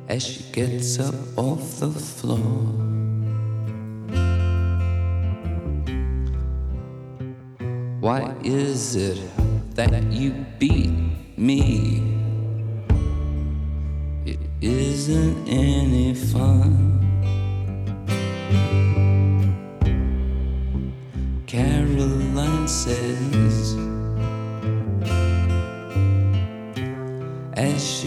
as she gets up off the floor. Why is it that you beat me? It isn't any fun. Caroline says